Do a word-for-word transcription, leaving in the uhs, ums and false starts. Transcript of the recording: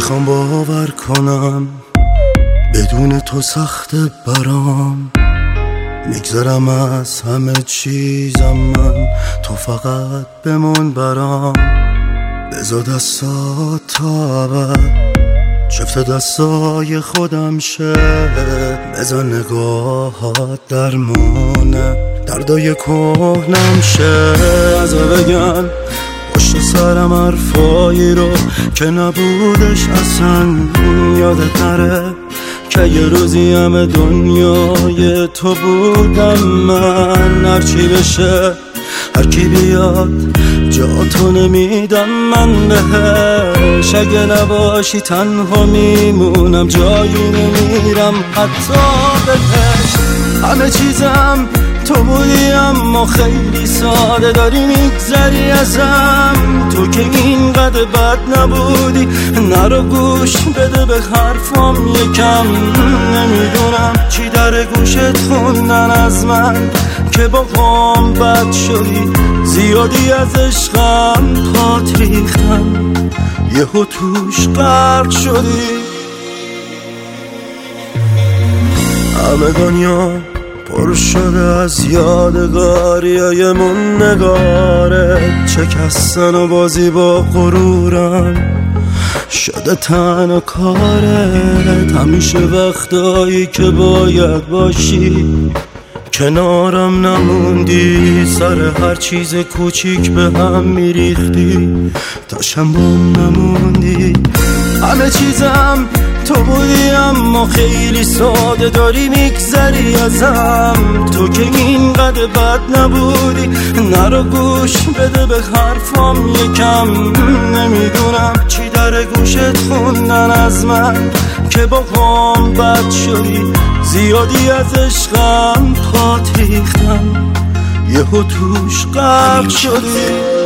میخوام باور کنم بدون تو سخت برام، میگذرم از همه چیزم من، تو فقط بمون برام. بذار دستات تا ابد چفت دستای خودم شه، بذار نگاهات درمونه دردای کهنم شه. بذار بگن پشت سرم حرفایی رو که نبودش اصلا، یادت نره که یه روزی همه دنیای تو بودم من. هرچی بشه هرکی بیاد جاتو نمیدم من بهش، اگه نباشی تنها میمونم جایی نمیرم حتی بهش. همه چیزم تو بودی اما خیلی ساده داری میگذری ازم، تو که اینقدر بد نبودی نرو گوش بده به حرفم یکم. نمیدونم چی در گوشت خوندن از من که با هم بد شدی، زیادی از عشقم پات ریختم یهو توش غرق شدی. همه دنیا پر شده از یادگاریایمون، نگاره شکستن و بازی با غرورم شده تنها کارت. همیشه وقتایی که باید باشی کنارم نموندی، سر هر چیز کوچیک به هم میریختی تا شنبام نموندی. همه چیزم تو بودی اما خیلی ساده داری میگذری ازم، تو که اینقدر بد نبودی نرو گوش بده به حرفم یکم. نمیدونم چی در گوشت خوندن از من که با هم بد شدی، زیادی از عشقم پات ریختم یهو توش غرق شدی.